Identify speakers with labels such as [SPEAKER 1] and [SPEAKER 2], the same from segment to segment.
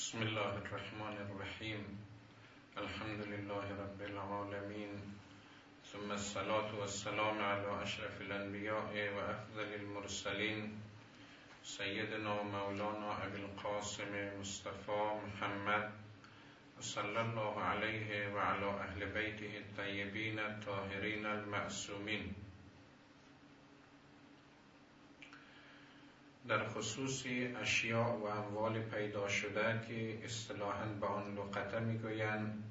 [SPEAKER 1] بسم الله الرحمن الرحیم. الحمد لله رب العالمین، ثم الصلاة والسلام على اشرف الانبیاء و افضل المرسلین، سیدنا مولانا ابی القاسم مصطفى محمد صلی الله علیه و علی اهل بیته الطیبین الطاهرین المعصومین. در خصوص اشیاء و اموال پیدا شده که اصطلاحاً به آن لقطه میگویند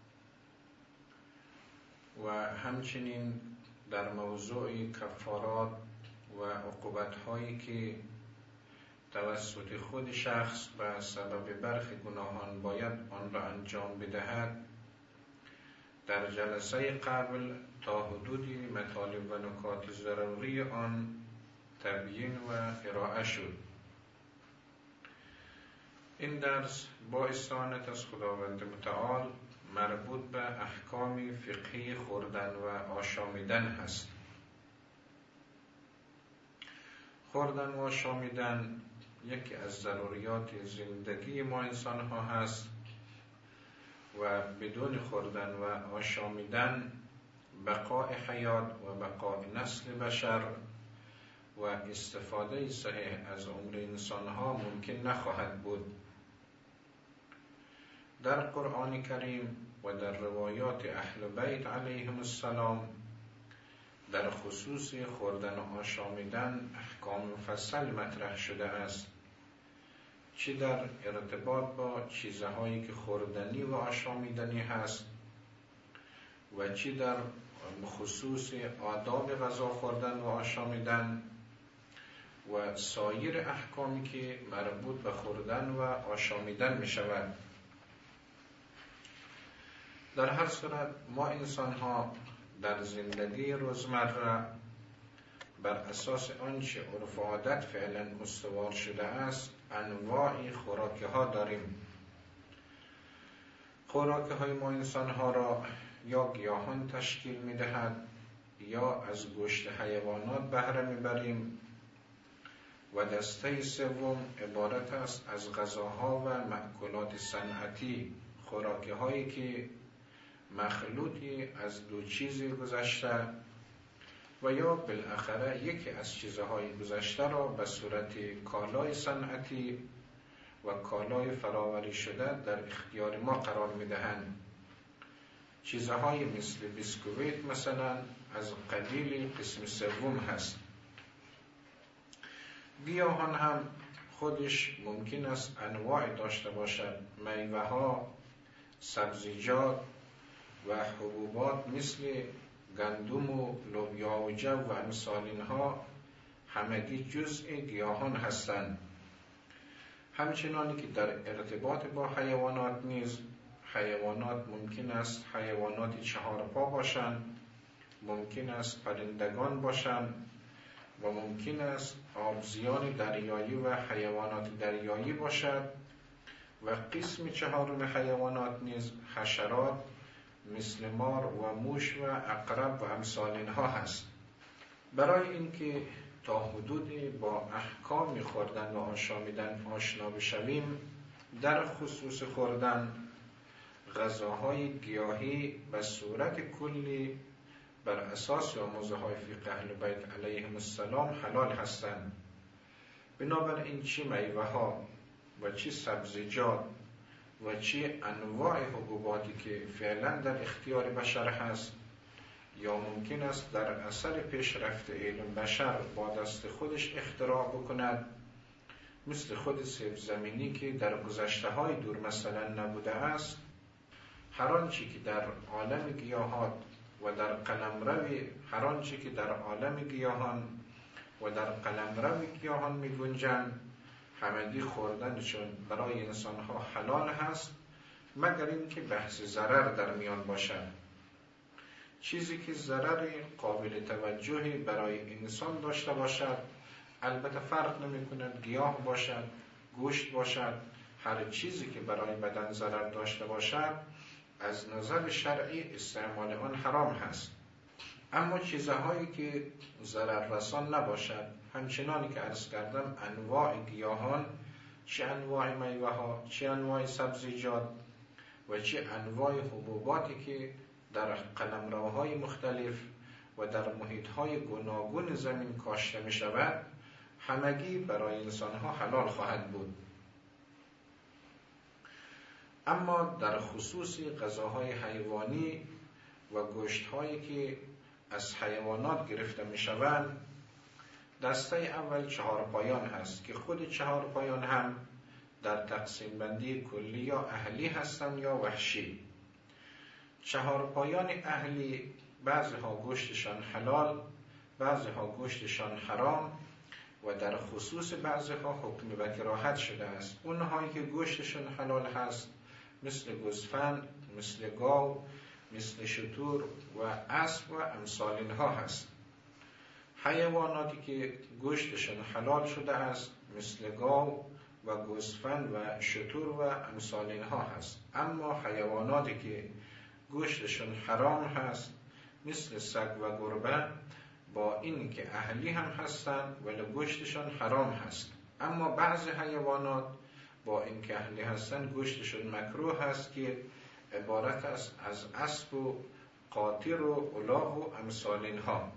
[SPEAKER 1] و همچنین در موضوع کفارات و عقوبت‌هایی که توسط خود شخص به سبب برخی گناهان باید آن را انجام بدهد، در جلسه قبل تا حدودی مطالب و نکات ضروری آن تبیین و ارائه شد. این درس با استعانت از خداوند متعال مربوط به احکام فقهی خوردن و آشامیدن هست. خوردن و آشامیدن یکی از ضروریات زندگی ما انسان ها هست و بدون خوردن و آشامیدن بقای حیات و بقای نسل بشر و استفاده صحیح از عمر انسان ها ممکن نخواهد بود. در قرآن کریم و در روایات اهل بیت علیهم السلام در خصوص خوردن و آشامیدن احکام مفصل مطرح شده است، چه در ارتباط با چیزهایی که خوردنی و آشامیدنی هست و چه در خصوص آداب غذا خوردن و آشامیدن و سایر احکامی که مربوط به خوردن و آشامیدن می شود. در هر صورت ما انسان ها در زندگی روزمره بر اساس آنچه عرف و عادت فعلا استوار شده است انواع خوراک ها داریم. خوراک های ما انسان ها را یا گیاهان تشکیل می دهد یا از گوشت حیوانات بهره می بریم و دسته سوم عبارت است از غذاها و مأکولات صنعتی، خوراکی هایی که مخلوطی از دو چیز گذشته و یا بالاخره یکی از چیزهای گذشته را به صورت کالای صنعتی و کالای فراوری شده در اختیار ما قرار می دهند. چیزهای مثل بیسکویت مثلا از قبیل قسم سوم هست. گیاهان هم خودش ممکن است انواع داشته باشد، میوه ها، سبزیجات و حبوبات مثل گندم و لوبیا و جو و امثال اینها همگی جزء گیاهان هستند. همچنانی که در ارتباط با حیوانات نیز حیوانات ممکن است حیوانات چهارپا باشند، ممکن است پرندگان باشند و ممکن است آبزیان دریایی و حیوانات دریایی باشد و قسم چهارم حیوانات نیز حشرات مثل مار و موش و عقرب و امثال اینها هست. برای اینکه تا حدودی با احکام خوردن و آشامیدن آشنا بشویم، در خصوص خوردن غذاهای گیاهی به صورت کلی بر اساس آموزه های فقه اهل بیت علیهم السلام حلال هستند. بنابراین چه میوه ها و چه سبزیجات و چه انواع حبوباتی که فعلا در اختیار بشر هست یا ممکن است در اثر پیشرفت علم بشر با دست خودش اختراع بکند، مثل خود سیب زمینی که در گذشته های دور مثلا نبوده است، هر آنچه که در عالم گیاهات و در قلمروی هر آنچه که در عالم گیاهان و در قلمرو گیاهان می گنجند همگی خوردنشون برای انسان ها حلال هست، مگر اینکه بحث ضرر در میان باشد. چیزی که ضرر قابل توجهی برای انسان داشته باشد، البته فرق نمی کند گیاه باشد، گوشت باشد، هر چیزی که برای بدن ضرر داشته باشد از نظر شرعی استعمال آن حرام هست. اما چیزهایی که ضرر رسان نباشد، همچنانی که عرض کردم انواع گیاهان چه انواع میوه ها، چه انواع سبزیجات و چه انواع حبوباتی که در قلمروهای مختلف و در محیطهای گوناگون زمین کاشته می شود، همگی برای انسانها حلال خواهد بود. اما در خصوص غذاهای حیوانی و گوشتهایی که از حیوانات گرفته می شوند، دسته اول چهارپایان هست که خود چهارپایان هم در تقسیم بندی کلی یا اهلی هستند یا وحشی. چهارپایان اهلی بعضی ها گوشتشان حلال، بعضی ها گوشتشان حرام و در خصوص بعضی ها حکم به کراهت شده است. اونهایی که گوشتشان حلال هست مثل گوسفند، مثل گاو، مثل شتور و اسب و امثال اینها هست. حیواناتی که گوشتشان حلال شده است مثل گاو و گوسفند و شتور و امثال اینها هست. اما حیواناتی که گوشتشان حرام هست مثل سگ و گربه، با این که اهلی هم هستند ولی گوشتشان حرام هست. اما بعضی حیوانات با این که اهلی هستند گوشتشان مکروه هست که عبارت است از اسب و قاطر و الاغ و امثال اینها.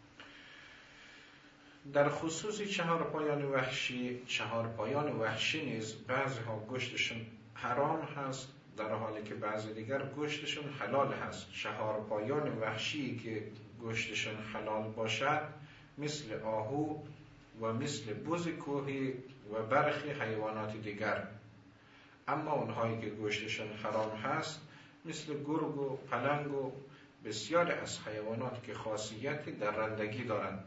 [SPEAKER 1] در خصوص چهارپایان وحشی نیز بعضی ها گوشتشون حرام هست در حالی که بعضی دیگر گوشتشون حلال هست. چهارپایان وحشی که گوشتشون حلال باشد مثل آهو و مثل بز کوهی و برخی حیوانات دیگر. اما اونهایی که گوشتشون حرام هست مثل گرگ و پلنگ و بسیار از حیوانات که خاصیت درندگی دارند.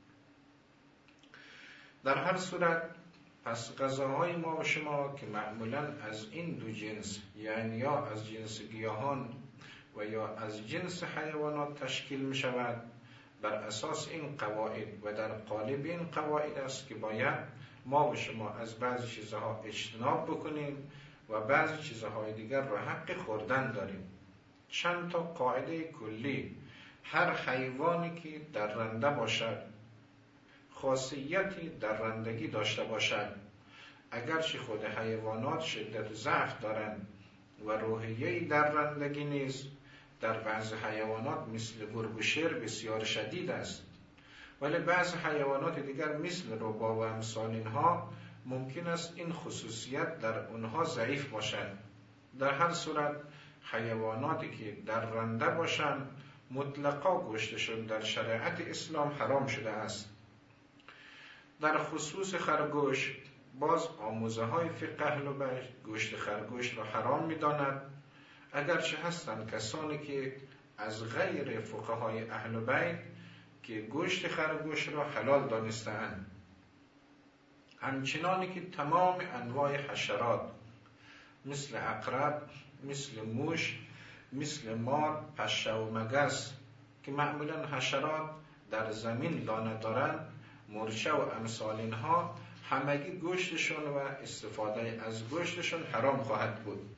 [SPEAKER 1] در هر صورت پس غذاهای ما و شما که معمولاً از این دو جنس، یعنی یا از جنس گیاهان و یا از جنس حیوانات تشکیل می شود، بر اساس این قواعد و در قالب این قواعد است که باید ما و شما از بعضی چیزها اجتناب بکنیم و بعضی چیزهای دیگر را حق خوردن داریم. چند تا قاعده کلی: هر حیوانی که درنده باشد، خاصیتی درندگی داشته باشد، اگرچه خود حیوانات شدت ضعف دارند و روحیه درندگی نیز در بعض حیوانات مثل گرگ و شیر بسیار شدید است، ولی بعض حیوانات دیگر مثل ربا و امثال اینها ممکن است این خصوصیت در اونها ضعیف باشد. در هر صورت حیواناتی که درنده باشند مطلقا گوشتشون در شریعت اسلام حرام شده است. در خصوص خرگوش باز آموزه های فقه اهل بیت گوشت خرگوش را حرام می داند، اگرچه هستند کسانی که از غیر فقهای اهل بیت که گوشت خرگوش را حلال دانستند. همچنانی که تمام انواع حشرات مثل عقرب، مثل موش، مثل مار، پشه و مگس که معمولا حشرات در زمین لانه دارند، مرچه و امثال اینها، همگی گوشتشون و استفاده از گوشتشون حرام خواهد بود.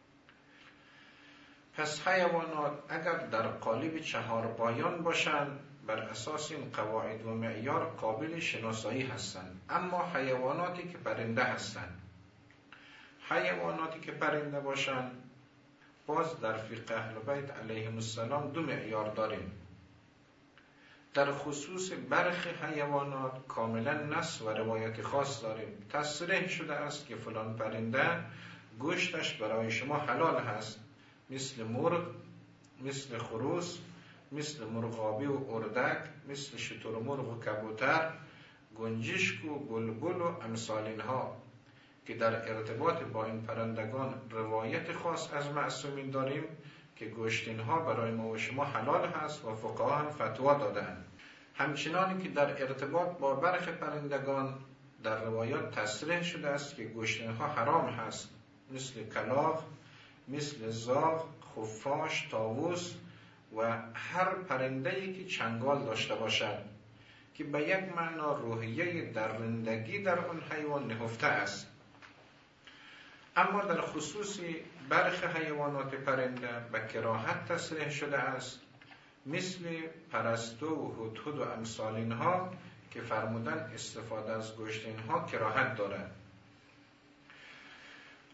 [SPEAKER 1] پس حیوانات اگر در قالب چهارپایان باشند بر اساس این قواعد و معیار قابل شناسایی هستند. اما حیواناتی که پرنده هستند، حیواناتی که پرنده باشند باز در فقه اهل بیت علیهم السلام دو معیار داریم. در خصوص برخی حیوانات کاملا نص و روایت خاص داریم. تصریح شده است که فلان پرنده گوشتش برای شما حلال هست، مثل مرغ، مثل خروس، مثل مرغابی و اردک، مثل شترمرغ و کبوتر، گنجشک و بلبل و امثال اینها که در ارتباط با این پرندگان روایت خاص از معصومین داریم که گوشت اینها برای ما و شما حلال هست و فقها هم فتوا دادند. همچنانی که در ارتباط با برخی پرندگان در روایات تصریح شده است که گوشت اینها حرام هست، مثل کلاغ، مثل زاغ، خفاش، طاووس و هر پرنده‌ای که چنگال داشته باشد که به یک معنا روحیه درندگی در آن حیوان نهفته است. اما در خصوص برخی حیوانات پرنده به کراهت تصریح شده است، مثل پرستو و هدهد و امثال اینها که فرمودن استفاده از گوشت اینها کراهت دارد.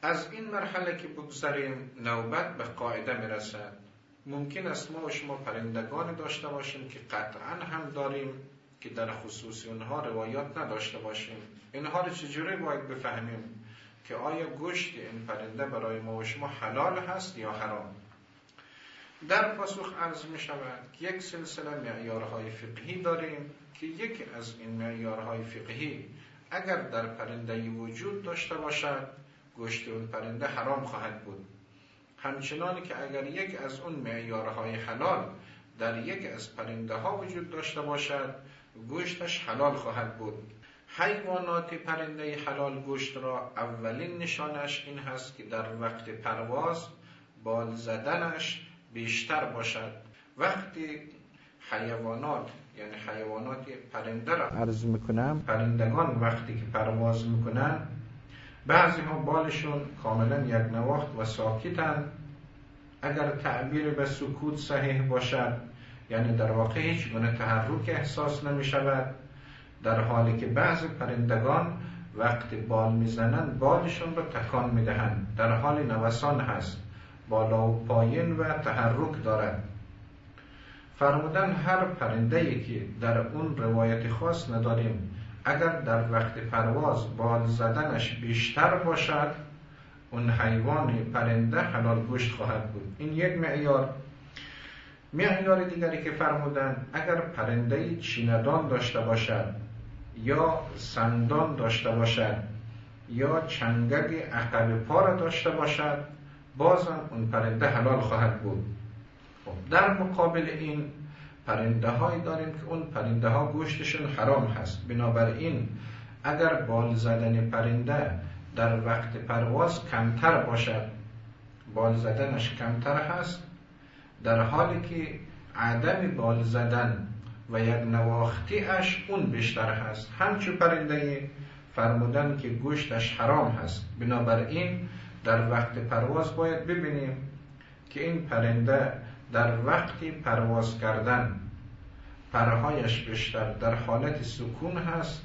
[SPEAKER 1] از این مرحله که بگذاریم نوبت به قاعده میرسد. ممکن است ما و شما پرندگان داشته باشیم که قطعا هم داریم که در خصوص اونها روایات نداشته باشیم. اینها رو چجوری باید بفهمیم که آیا گوشت این پرنده برای ما و شما حلال هست یا حرام؟ در پاسخ عرض می شود که یک سلسله معیارهای فقهی داریم که یکی از این معیارهای فقهی اگر در پرنده وجود داشته باشد گوشت اون پرنده حرام خواهد بود. همچنانی که اگر یک از اون معیارهای حلال در یک از پرنده ها وجود داشته باشد گوشتش حلال خواهد بود. حیوانات پرنده حلال گوشت را اولین نشانش این هست که در وقت پرواز بال زدنش بیشتر باشد. وقتی حیوانات یعنی حیوانات پرنده را عرض میکنم، پرندگان وقتی که پرواز میکنن بعضی ها بالشون کاملا یک نواخت و ساکتن. اگر تعبیر به سکوت صحیح باشد یعنی در واقع هیچ گونه تحرک احساس نمی شود، در حالی که بعضی پرندگان وقتی بال میزنن بالشون رو تکان میدهند، در حال نوسان هست، بالا و پایین و تحرک دارد. فرمودن هر پرنده‌ای که در اون روایت خاص نداریم اگر در وقت پرواز بال زدنش بیشتر باشد اون حیوان پرنده حلال گوشت خواهد بود. این یک معیار. معیار دیگری که فرمودن اگر پرنده چیندان داشته باشد یا سندان داشته باشد یا چنگک عقب پا را داشته باشد بازم اون پرنده حلال خواهد بود. در مقابل این پرنده هایی داریم که اون پرنده ها گوشتشون حرام هست. بنابراین اگر بال زدن پرنده در وقت پرواز کمتر باشد، بال زدنش کمتر هست، در حالی که عدم بال زدن و یک نواختی اش اون بیشتر هست، همچو پرنده فرمودن که گوشتش حرام هست. بنابراین در وقت پرواز باید ببینیم که این پرنده در وقتی پرواز کردن پرهایش بیشتر در حالت سکون هست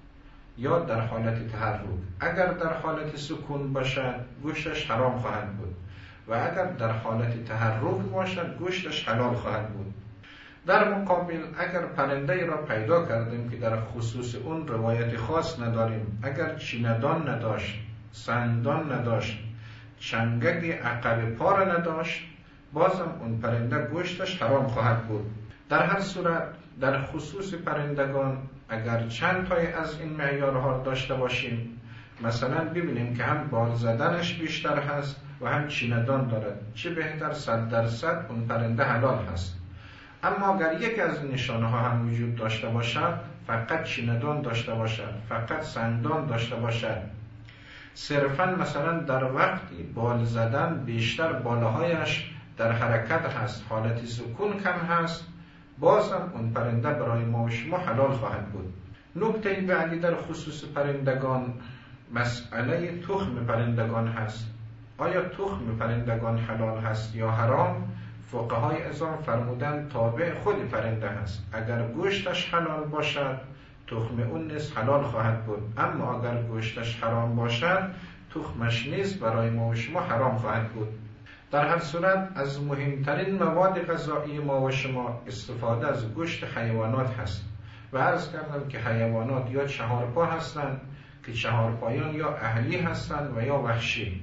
[SPEAKER 1] یا در حالت تحرک. اگر در حالت سکون باشد گوشتش حرام خواهد بود و اگر در حالت تحرک باشد گوشتش حلال خواهد بود. در مقابل اگر پرنده را پیدا کردیم که در خصوص اون روایت خاص نداریم، اگر چیندان نداشت، سندان نداشت، چنگک عقب پا را نداشت، بازم اون پرنده گوشتش حرام خواهد بود. در هر صورت در خصوص پرندگان اگر چند تای از این معیارها داشته باشیم، مثلا ببینیم که هم بال زدنش بیشتر هست و هم چیندان دارد، چه بهتر 100% اون پرنده حلال هست. اما اگر یک از نشانه ها هم وجود داشته باشد، فقط چیندان داشته باشد، فقط سندان داشته باشد، صرفا مثلا در وقتی بال زدن بیشتر بالاهایش در حرکت هست، حالت سکون کم هست، بازم اون پرنده برای ما و شما حلال خواهد بود. نکته بعدی در خصوص پرندگان مسئله تخم پرندگان هست. آیا تخم پرندگان حلال هست یا حرام؟ فقهای اسلام فرمودن تابع خود پرنده هست. اگر گوشتش حلال باشد تخم اون نیز حلال خواهد بود، اما اگر گوشتش حرام باشد تخمش نیز برای ما و شما حرام خواهد بود. در هر صورت از مهمترین مواد غذایی ما و شما استفاده از گوشت حیوانات هست و عرض کردم که حیوانات یا چهارپا هستند که چهارپایان یا اهلی هستند و یا وحشی.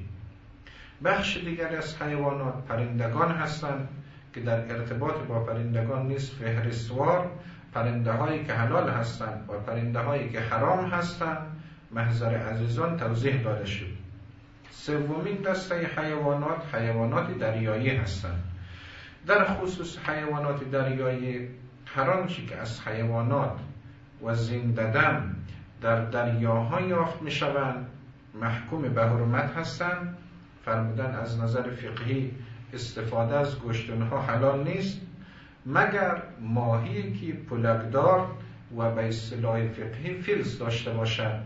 [SPEAKER 1] بخش دیگر از حیوانات پرندگان هستند که در ارتباط با پرندگان نیز فهرستوار پرنده هایی که حلال هستند و پرنده هایی که حرام هستند محضر عزیزان توضیح داده شد. سومین دسته حیوانات حیوانات دریایی هستند. در خصوص حیوانات دریایی هر آنچه که از حیوانات و زنده‌دم در دریاها یافت می شوند محکوم به حرمت هستند. فرمودن از نظر فقهی استفاده از گوشت آنها حلال نیست مگر ماهی که پلکدار و به اصطلاح فقهی فلس داشته باشد.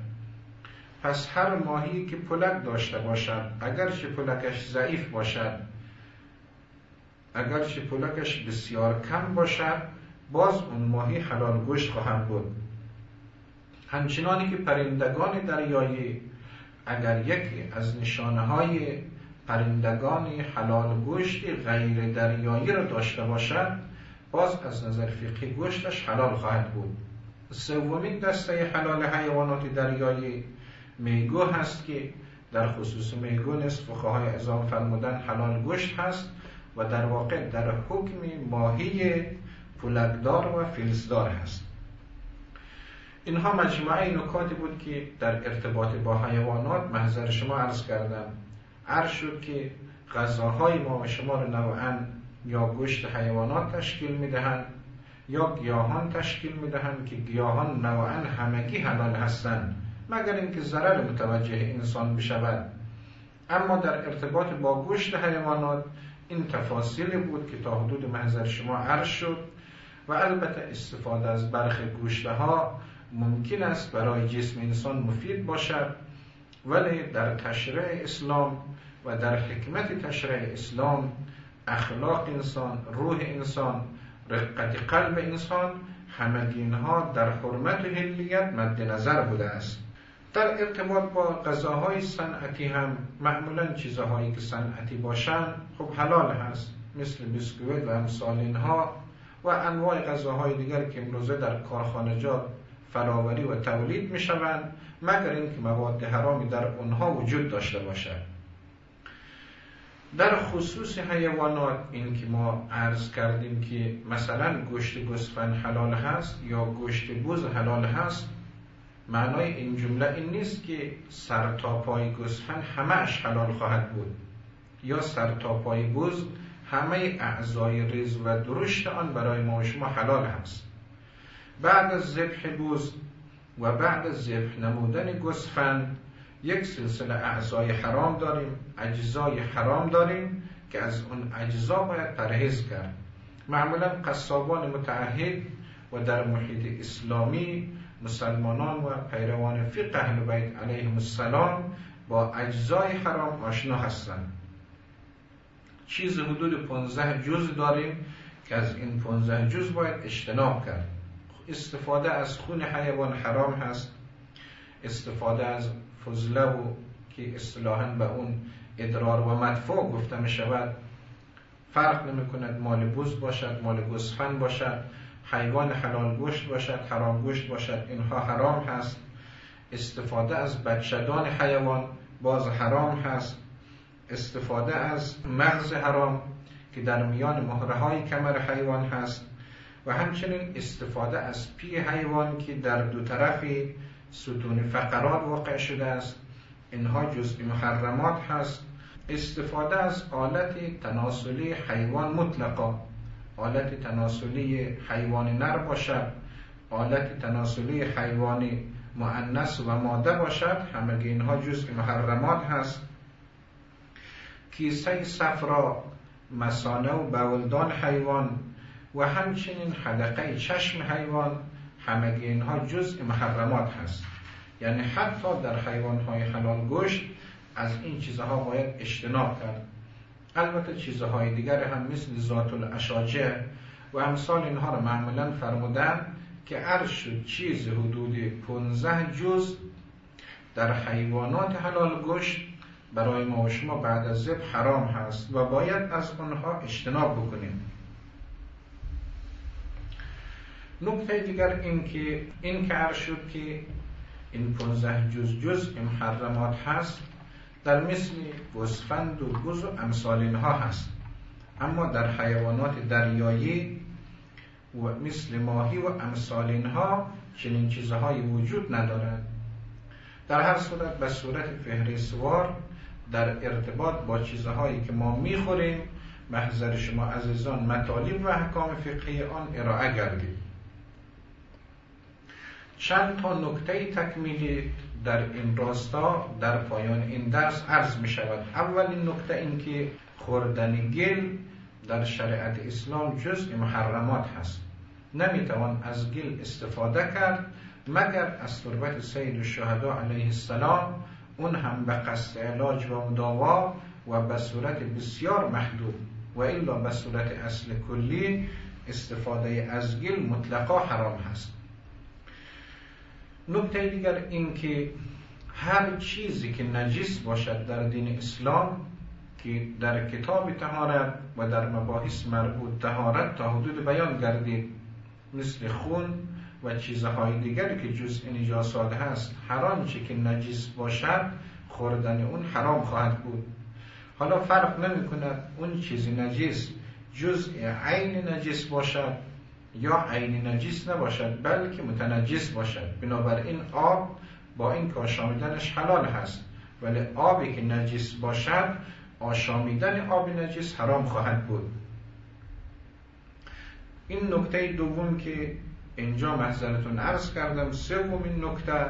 [SPEAKER 1] پس هر ماهی که پلک داشته باشد اگرچه پلکش ضعیف باشد، اگرچه پلکش بسیار کم باشد، باز اون ماهی حلال گوشت خواهد بود. همچنانی که پرندگان دریایی اگر یکی از نشانه‌های پرندگان حلال گوشت غیر دریایی را داشته باشد، باز از نظر فقهی گوشتش حلال خواهد بود. سومین دسته حلال حیوانات دریایی میگو هست که در خصوص میگو نیز فقهای اعظام فرمودن حلال گوشت هست و در واقع در حکم ماهی پولکدار و فلزدار هست. اینها مجموعه نکاتی بود که در ارتباط با حیوانات محضر شما عرض کردم. عرض شد که غذاهای ما و شما رو نوعاً یا گوشت حیوانات تشکیل میدهند یا گیاهان تشکیل میدهند که گیاهان نوعاً همگی حلال هستند مگر اینکه ضرر متوجه انسان بشود. اما در ارتباط با گوشت حیوانات این تفاصیلی بود که تا حدود محضر شما عرض شد و البته استفاده از برخی گوشتها ممکن است برای جسم انسان مفید باشد، ولی در تشریع اسلام و در حکمت تشریع اسلام اخلاق انسان، روح انسان، رقت قلب انسان، همگی اینها در حرمت و حلیت مد نظر بوده است. در ارتباط با غذاهای صنعتی هم معمولا چیزهایی که صنعتی باشند خب حلال هست، مثل بیسکویت و امثال اینها و انواع غذاهای دیگر که امروزه در کارخانجات فراوری و تولید می شوند، مگر اینکه مواد حرامی در اونها وجود داشته باشد. در خصوص حیوانات این که ما عرض کردیم که مثلا گوشت گوسفند حلال هست یا گوشت بز حلال هست، معنای این جمله این نیست که سر تا پای گوسفند همه‌اش حلال خواهد بود یا سر تا پای بز همه اعضای ریز و درشت آن برای ما و شما حلال هست. بعد از ذبح بز و بعد از ذبح نمودن گوسفند یک سلسله اعضای حرام داریم، اجزای حرام داریم که از اون اجزا باید پرهیز کرد. معمولا قصابان متعهد و در محیط اسلامی مسلمانان و پیروان فقه اهل بیت علیهم السلام با اجزای حرام آشنا هستند. چیز حدود 15 جز داریم که از این 15 جز باید اجتناب کرد. استفاده از خون حیوان حرام هست، استفاده از فضله و که اصطلاحاً به اون ادرار و مدفوع گفته می شود، فرق نمی کند مال بز باشد، مال گوسفند باشد، حیوان حلال گوشت باشد، حرام گوشت باشد، اینها حرام هست. استفاده از بچه‌دان حیوان باز حرام هست. استفاده از مغز حرام که در میان مهره‌های کمر حیوان هست و همچنین استفاده از پی حیوان که در دو طرفی ستون فقرات واقع شده است، اینها جزء محرمات هست. استفاده از آلت تناسلی حیوان مطلقا، آلت تناسلی حیوان نر باشد، آلت تناسلی حیوان مؤنث و ماده باشد، همگی اینها جزء محرمات هست. کیسه صفرا، مثانه و بولدان حیوان و همچنین حلقه چشم حیوان، همگی اینها جزء محرمات هست. یعنی حتی در حیوانهای حلال گوشت از این چیزها باید اجتناب کرد. البته چیزهای دیگر هم مثل ذات الاشاجر و امثال اینها رو معمولا فرمودن که عرض شد چیز حدود 15 جز در حیوانات حلال گوشت برای ما و شما بعد از ذبح حرام هست و باید از آنها اجتناب بکنیم. نکته دیگر این که عرض شد که این 15 جز محرمات هست در مثل گوسفند و بز و امثال اینها هست، اما در حیوانات دریایی و مثل ماهی و امثال اینها چنین چیزهایی وجود ندارد. در هر صورت به صورت فهرستوار در ارتباط با چیزهایی که ما میخوریم محضر شما عزیزان مطالب و احکام فقهی آن ارائه گردید. چند تا نکته تکمیلی در این راستا در پایان این درس عرض می شود. اولین نکته این که خوردن گل در شریعت اسلام جزء محرمات هست. نمی توان از گل استفاده کرد مگر از تربت سید الشهدا علیه السلام، اون هم به قصد علاج و مداوا و به صورت بسیار محدود، و الا به صورت اصل کلی استفاده از گل مطلقا حرام هست. نکته دیگر این که هر چیزی که نجس باشد در دین اسلام که در کتاب طهارت و در مباحث مربوط طهارت تا حدود بیان گردید، مثل خون و چیزهای دیگری که جزء نجاسات هست، هر آنچه که نجس باشد خوردن اون حرام خواهد بود. حالا فرق نمی کند اون چیزی نجس جزء عین نجس باشد یا عین نجس نباشد، بلکه متنجس باشد. بنابراین آب با این که آشامیدنش حلال هست، ولی آبی که نجس باشد آشامیدن آب نجس حرام خواهد بود. این نکته دوم که اینجا محضرتون عرض کردم. سومین نکته،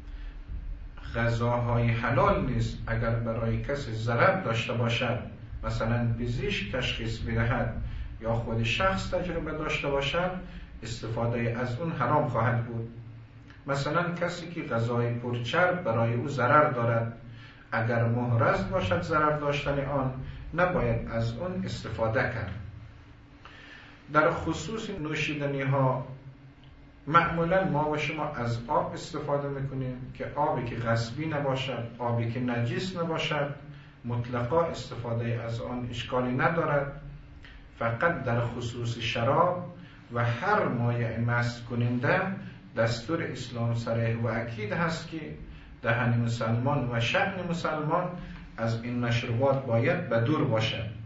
[SPEAKER 1] غذاهای حلال نیست اگر برای کسی ضرر داشته باشد، مثلا پزشک تشخیص بدهد یا خود شخص تجربه داشته باشد، استفاده از اون حرام خواهد بود. مثلا کسی که غذای پرچرب برای او ضرر دارد، اگر محرز باشد ضرر داشتن آن، نباید از اون استفاده کرد. در خصوص نوشیدنی ها معمولا ما و شما از آب استفاده میکنیم که آبی که غصبی نباشد، آبی که نجس نباشد، مطلقا استفاده از آن اشکالی ندارد. فقط در خصوص شراب و هر مایع مست کننده دستور اسلام صریح و اکید هست که دهن مسلمان و شأن مسلمان از این مشروبات باید بدور باشد.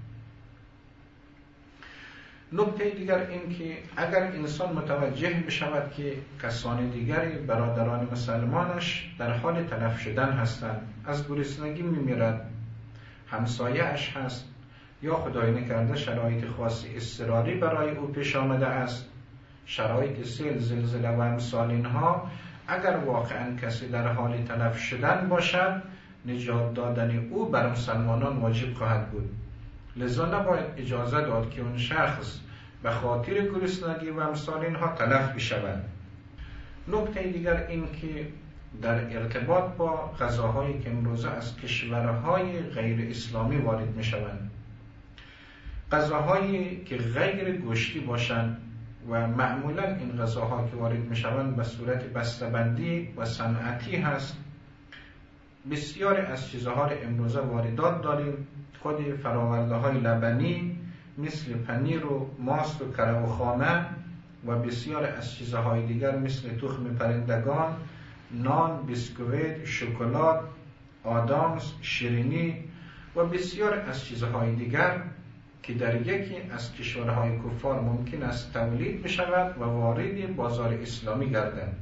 [SPEAKER 1] نکته دیگر این که اگر انسان متوجه بشود که کسان دیگری برادران مسلمانش در حال تلف شدن هستند، از گرسنگی میمیرد، همسایه اش هست یا خدای نکرده شرایط خاصی اضطراری برای او پیش آمده است، شرایط سیل، زلزله و امثال اینها، اگر واقعا کسی در حال تلف شدن باشد، نجات دادن او بر مسلمانان واجب خواهد بود. لذا نباید اجازه داد که اون شخص به خاطر گرسنگی و امثال اینها تلف بشود. نکته دیگر این که در ارتباط با غذاهایی که امروزه از کشورهای غیر اسلامی وارد می شوند، غذاهایی که غیر گوشتی باشند و معمولا این غذاها که وارد می شوند به صورت بسته‌بندی و صنعتی هست. بسیاری از چیزها را امروزه واردات داریم، خود فراورده های لبنی مثل پنیر و ماست و کره و خامه و بسیار از چیزهای دیگر مثل تخم پرندگان، نان، بیسکویت، شکلات، آدامس، شیرینی و بسیار از چیزهای دیگر که در یکی از کشورهای کفار ممکن است تولید بشود و وارد بازار اسلامی گردد.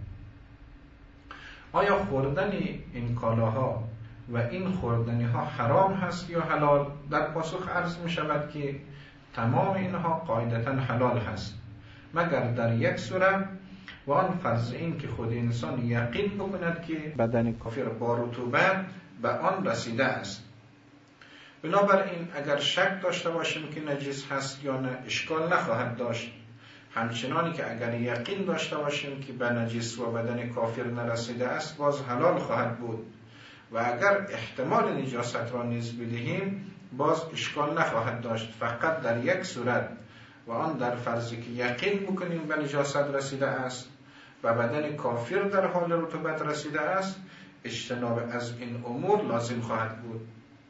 [SPEAKER 1] آیا خوردن این کالاها و این خوردنی ها حرام هست یا حلال؟ در پاسخ عرض می شود که تمام اینها قاعدتاً حلال هست، مگر در یک صورت، و آن فرض این که خود انسان یقین بکند که بدن کافر با رطوبت به آن رسیده است. بنابراین اگر شک داشته باشیم که نجس هست یا نه، اشکال نخواهد داشت. همچنانی که اگر یقین داشته باشیم که به نجس و بدن کافر نرسیده است، باز حلال خواهد بود. و اگر احتمال نجاست را نیز بدهیم، باز اشکال نخواهد داشت. فقط در یک صورت، و آن در فرضی که یقین بکنیم به نجاست رسیده است و بدن کافر در حال رطوبت رسیده است، اجتناب از این امور لازم خواهد بود.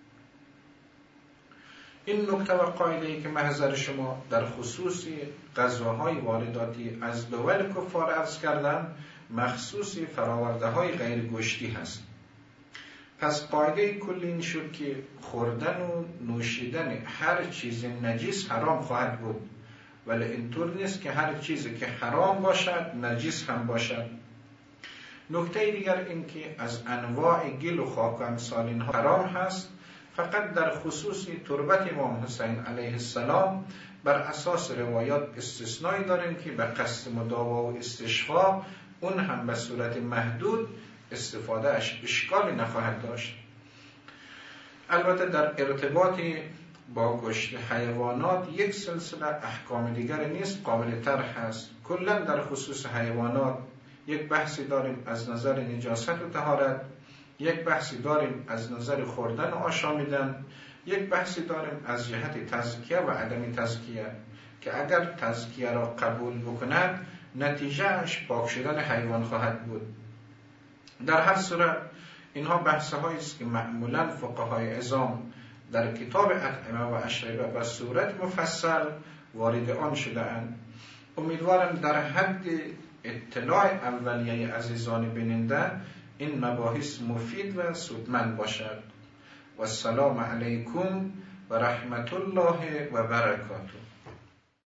[SPEAKER 1] این نکته و قاعده‌ای که محضر شما در خصوص غذاهای وارداتی از دول کفار عرض کردم، مخصوص فراورده‌های غیر گوشتی هست. پس قاعده کلی این شد که خوردن و نوشیدن هر چیز نجس حرام خواهد بود، ولی اینطور نیست که هر چیزی که حرام باشد نجس هم باشد. نکته دیگر این که از انواع گل و خاک و امثال اینها حرام هست. فقط در خصوص تربت امام حسین علیه السلام بر اساس روایات استثنایی داریم که به قصد مداوا و استشفا، اون هم به صورت محدود، استفاده اش اشکالی نخواهد داشت. البته در ارتباط با گوشت حیوانات یک سلسله احکام دیگر نیست، قابل طرح هست. کلا در خصوص حیوانات یک بحثی داریم از نظر نجاست و طهارت، یک بحثی داریم از نظر خوردن و آشامیدن، یک بحثی داریم از جهت تزکیه و عدم تزکیه، که اگر تزکیه را قبول بکند نتیجهش پاک شدن حیوان خواهد بود. در هر صورت اینها بحث هایی است که معمولا فقهای عظام در کتاب اطعمه و اشربه و صورت مفصل وارد آن شده اند. امیدوارم در حد اطلاع اولیه عزیزان بیننده این مباحث مفید و سودمند باشد. و السلام علیکم و رحمت الله و برکاته.